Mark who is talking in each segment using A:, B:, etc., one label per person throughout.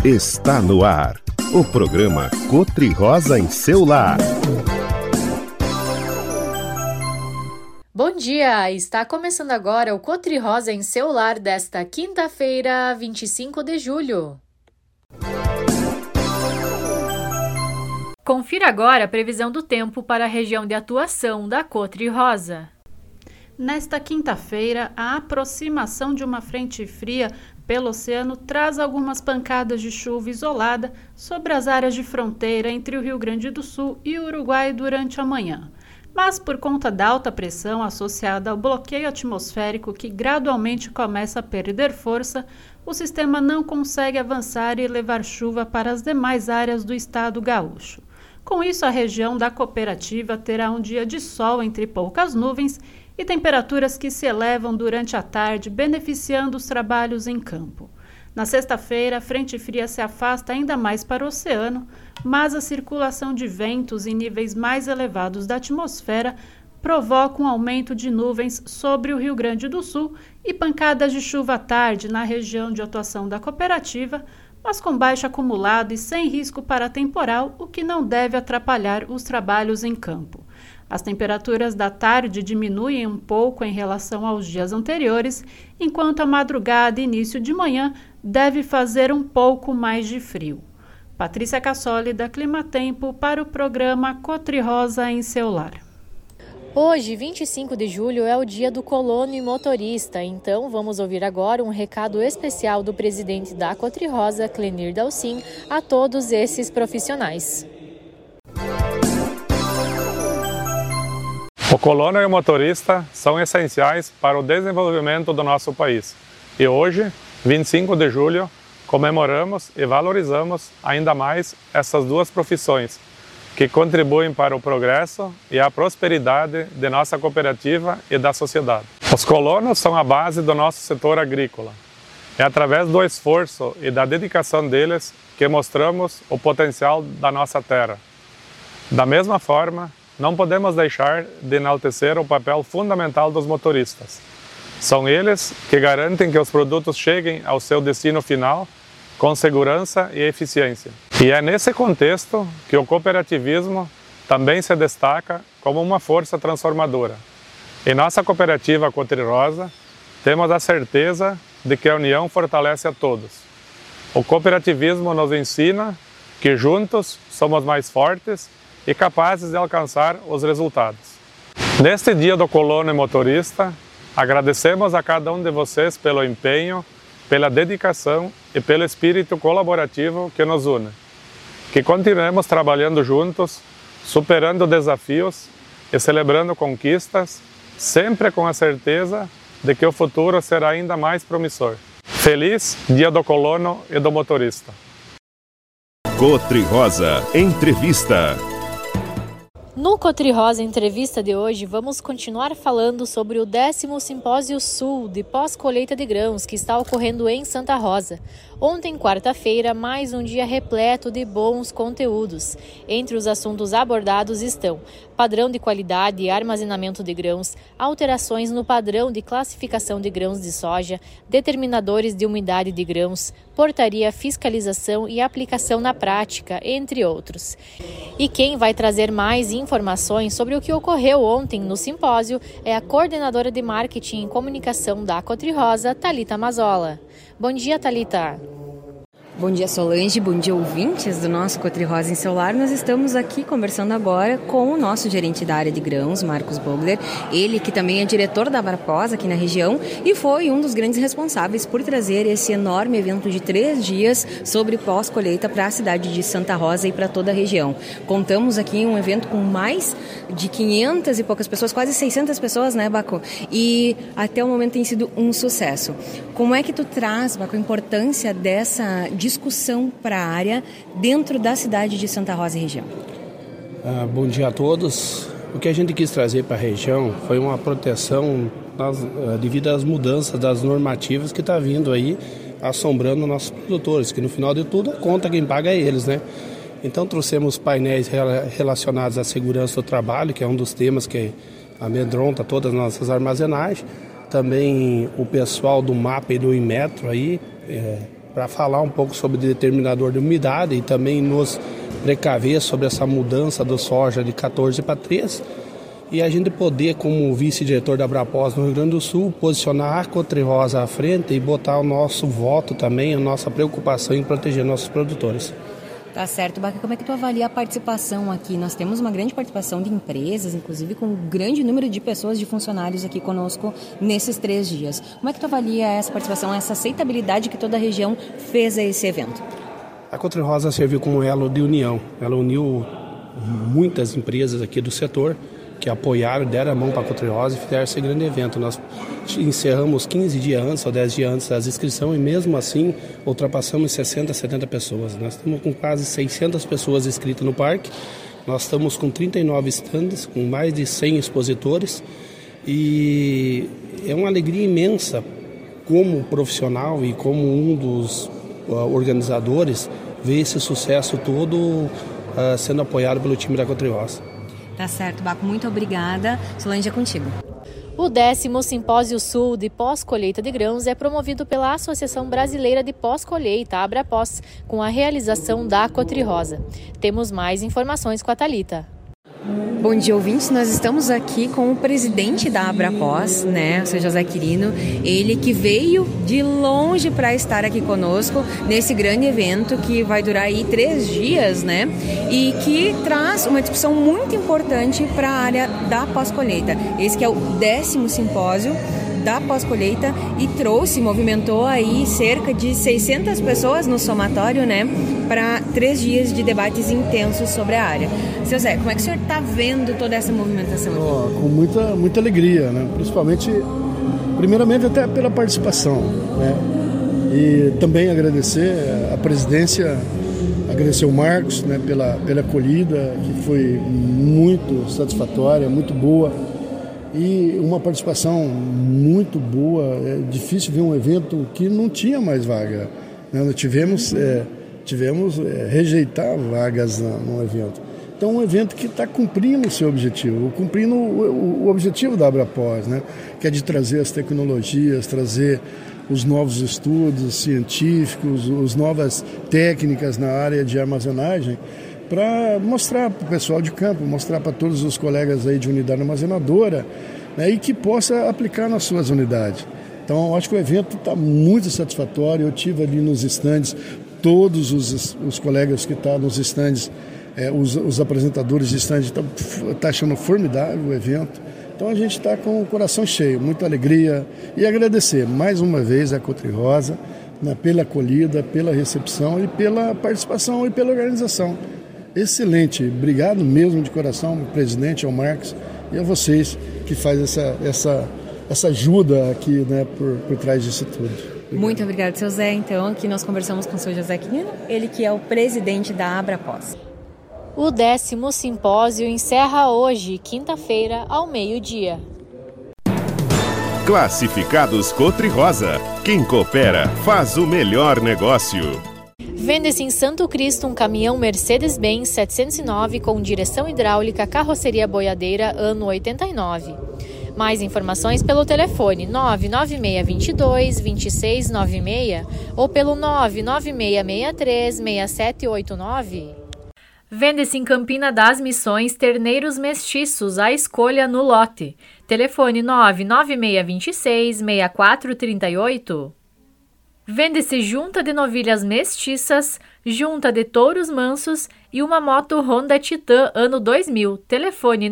A: Está no ar, o programa Cotri-Rosa em seu lar.
B: Bom dia! Está começando agora o Cotri-Rosa em seu lar desta quinta-feira, 25 de julho. Confira agora a previsão do tempo para a região de atuação da Cotri-Rosa.
C: Nesta quinta-feira, a aproximação de uma frente fria pelo oceano traz algumas pancadas de chuva isolada sobre as áreas de fronteira entre o Rio Grande do Sul e o Uruguai durante a manhã. Mas por conta da alta pressão associada ao bloqueio atmosférico que gradualmente começa a perder força, o sistema não consegue avançar e levar chuva para as demais áreas do estado gaúcho. Com isso, a região da cooperativa terá um dia de sol entre poucas nuvens e temperaturas que se elevam durante a tarde, beneficiando os trabalhos em campo. Na sexta-feira, a frente fria se afasta ainda mais para o oceano, mas a circulação de ventos em níveis mais elevados da atmosfera provoca um aumento de nuvens sobre o Rio Grande do Sul e pancadas de chuva à tarde na região de atuação da cooperativa, mas com baixo acumulado e sem risco para temporal, o que não deve atrapalhar os trabalhos em campo. As temperaturas da tarde diminuem um pouco em relação aos dias anteriores, enquanto a madrugada e início de manhã deve fazer um pouco mais de frio. Patrícia Cassoli, da Climatempo, para o programa Cotri-Rosa em seu lar.
B: Hoje, 25 de julho, é o dia do colono e motorista, então vamos ouvir agora um recado especial do presidente da Cotri-Rosa, Clenir Dalcin, a todos esses profissionais.
D: O colono e o motorista são essenciais para o desenvolvimento do nosso país. E hoje, 25 de julho, comemoramos e valorizamos ainda mais essas duas profissões, que contribuem para o progresso e a prosperidade de nossa cooperativa e da sociedade. Os colonos são a base do nosso setor agrícola. É através do esforço e da dedicação deles que mostramos o potencial da nossa terra. Da mesma forma, não podemos deixar de enaltecer o papel fundamental dos motoristas. São eles que garantem que os produtos cheguem ao seu destino final com segurança e eficiência. E é nesse contexto que o cooperativismo também se destaca como uma força transformadora. Em nossa cooperativa Cotri-Rosa, temos a certeza de que a união fortalece a todos. O cooperativismo nos ensina que juntos somos mais fortes e capazes de alcançar os resultados. Neste dia do colono e motorista, agradecemos a cada um de vocês pelo empenho, pela dedicação e pelo espírito colaborativo que nos une. Que continuemos trabalhando juntos, superando desafios e celebrando conquistas, sempre com a certeza de que o futuro será ainda mais promissor. Feliz Dia do Colono e do Motorista!
A: Cotri-Rosa Entrevista.
B: No Cotri-Rosa Entrevista de hoje, vamos continuar falando sobre o 10º Simpósio Sul de Pós-Colheita de Grãos, que está ocorrendo em Santa Rosa. Ontem, quarta-feira, mais um dia repleto de bons conteúdos. Entre os assuntos abordados estão padrão de qualidade e armazenamento de grãos, alterações no padrão de classificação de grãos de soja, determinadores de umidade de grãos, portaria, fiscalização e aplicação na prática, entre outros. E quem vai trazer mais informações sobre o que ocorreu ontem no simpósio é a coordenadora de marketing e comunicação da Cotri-Rosa, Thalita Mazzola. Bom dia, Thalita.
E: Bom dia, Solange. Bom dia, ouvintes do nosso Cotri-Rosa em seu lar. Nós estamos aqui conversando agora com o nosso gerente da área de grãos, Marcos Bogler. Ele que também é diretor da Abraposa aqui na região e foi um dos grandes responsáveis por trazer esse enorme evento de 3 dias sobre pós-colheita para a cidade de Santa Rosa e para toda a região. Contamos aqui em um evento com mais de 500 e poucas pessoas, quase 600 pessoas, né, Baco? E até o momento tem sido um sucesso. Como é que tu traz, Baco, a importância dessa discussão para a área dentro da cidade de Santa Rosa e região?
F: Bom dia a todos. O que a gente quis trazer para a região foi uma proteção devido às mudanças das normativas que está vindo aí assombrando nossos produtores, que no final de tudo a conta quem paga é eles, né? Então trouxemos painéis relacionados à segurança do trabalho, que é um dos temas que amedronta todas as nossas armazenagens. Também o pessoal do MAPA e do Inmetro aí, para falar um pouco sobre o determinador de umidade e também nos precaver sobre essa mudança do soja de 14 para 3. E a gente poder, como vice-diretor da Abrapos no Rio Grande do Sul, posicionar a Cotrirosa à frente e botar o nosso voto também, a nossa preocupação em proteger nossos produtores.
E: Tá certo, Baca. Como é que tu avalia a participação aqui? Nós temos uma grande participação de empresas, inclusive com um grande número de pessoas, de funcionários aqui conosco nesses 3 dias. Como é que tu avalia essa participação, essa aceitabilidade que toda a região fez a esse evento?
F: A Cotrirosa serviu como elo de união. Ela uniu muitas empresas aqui do setor que apoiaram, deram a mão para a Cotrirosa e fizeram esse grande evento. Nós encerramos 15 dias antes ou 10 dias antes das inscrições e mesmo assim ultrapassamos 60, 70 pessoas. Nós estamos com quase 600 pessoas inscritas no parque. Nós estamos com 39 stands, com mais de 100 expositores e é uma alegria imensa como profissional e como um dos organizadores ver esse sucesso todo sendo apoiado pelo time da Cotrirosa.
E: Tá certo, Baco. Muito obrigada. Solange, é contigo.
B: O 10º Simpósio Sul de Pós-Colheita de Grãos é promovido pela Associação Brasileira de Pós-Colheita, Abrapos, com a realização da Cotrirosa. Temos mais informações com a Thalita.
E: Bom dia, ouvintes. Nós estamos aqui com o presidente da Abrapos, né, o seu José Quirino, ele que veio de longe para estar aqui conosco nesse grande evento que vai durar aí 3 dias, né, e que traz uma discussão muito importante para a área da pós-colheita. Esse que é o 10º Simpósio da pós-colheita e movimentou aí cerca de 600 pessoas no somatório, né, para 3 dias de debates intensos sobre a área. Seu Zé, como é que o senhor está vendo toda essa movimentação aqui?
G: Com muita alegria, né, principalmente, primeiramente até pela participação, né, e também agradecer a presidência, agradecer o Marcos, né, pela acolhida, que foi muito satisfatória, muito boa. E uma participação muito boa. É difícil ver um evento que não tinha mais vaga, né? Nós tivemos rejeitar vagas no evento. Então, um evento que está cumprindo o seu objetivo, cumprindo o objetivo da Abrapos, né? Que é de trazer as tecnologias, trazer os novos estudos científicos, as novas técnicas na área de armazenagem, para mostrar para o pessoal de campo, mostrar para todos os colegas aí de unidade armazenadora, né, e que possa aplicar nas suas unidades. Então, eu acho que o evento está muito satisfatório. Eu tive ali nos estandes, todos os colegas que estão nos estandes, os apresentadores de estandes estão achando formidável o evento. Então, a gente está com o coração cheio, muita alegria, e agradecer mais uma vez a Cotrirosa, né, pela acolhida, pela recepção e pela participação e pela organização. Excelente, obrigado mesmo de coração ao presidente, ao Marcos e a vocês que fazem essa ajuda aqui, né, por trás disso tudo. Obrigado.
E: Muito obrigado, seu Zé. Então, aqui nós conversamos com o seu José Quirino, ele que é o presidente da Abrapos.
B: O 10º Simpósio encerra hoje, quinta-feira, ao meio-dia.
A: Classificados Cotrirosa. Quem coopera faz o melhor negócio.
B: Vende-se em Santo Cristo um caminhão Mercedes-Benz 709 com direção hidráulica, carroceria boiadeira, ano 89. Mais informações pelo telefone 99622-2696 ou pelo 99663-6789. Vende-se em Campina das Missões terneiros mestiços à escolha no lote. Telefone 99626-6438. Vende-se junta de novilhas mestiças, junta de touros mansos e uma moto Honda Titan ano 2000. Telefone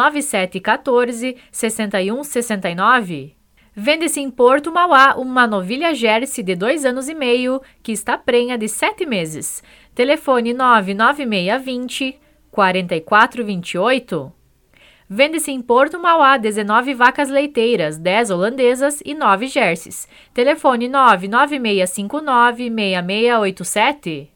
B: 99714-6169. Vende-se em Porto Mauá uma novilha Jersey de 2 anos e meio que está prenha de 7 meses. Telefone 99620-4428. Vende-se em Porto Mauá 19 vacas leiteiras, 10 holandesas e 9 jerseys. Telefone 99659-6687.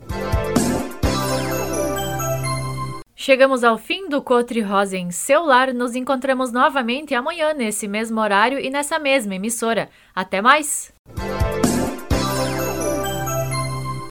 B: Chegamos ao fim do Cotrirosa em seu lar. Nos encontramos novamente amanhã nesse mesmo horário e nessa mesma emissora. Até mais!